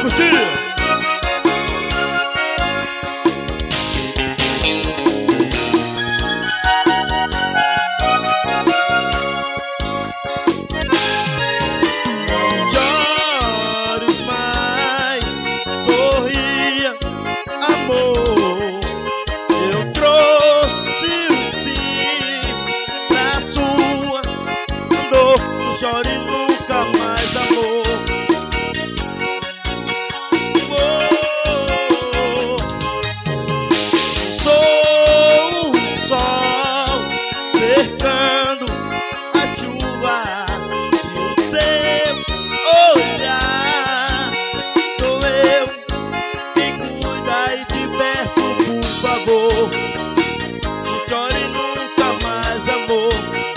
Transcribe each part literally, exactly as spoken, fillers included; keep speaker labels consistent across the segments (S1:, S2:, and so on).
S1: curtir.
S2: Chore nunca mais, amor. Oh, sou o sol cercando a chuva e o seu olhar. Sou eu quem cuida e te peço, por favor, não chore nunca mais, amor.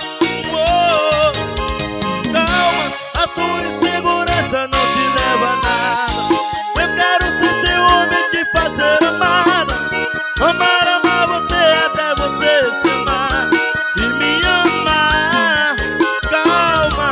S2: Sua insegurança não te leva a nada. Eu quero ser seu homem, te fazer amada. Amar, amar você até você se amar e me amar. Calma.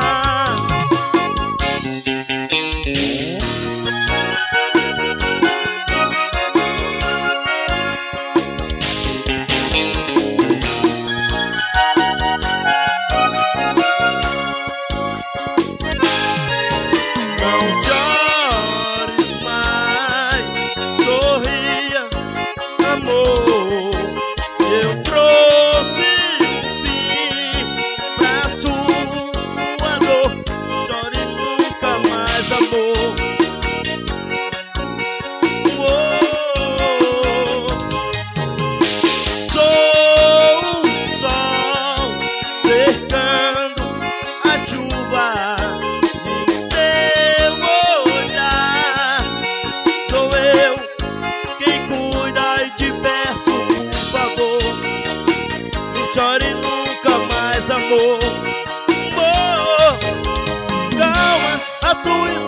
S2: Chore nunca mais, amor. Oh, calma, a sua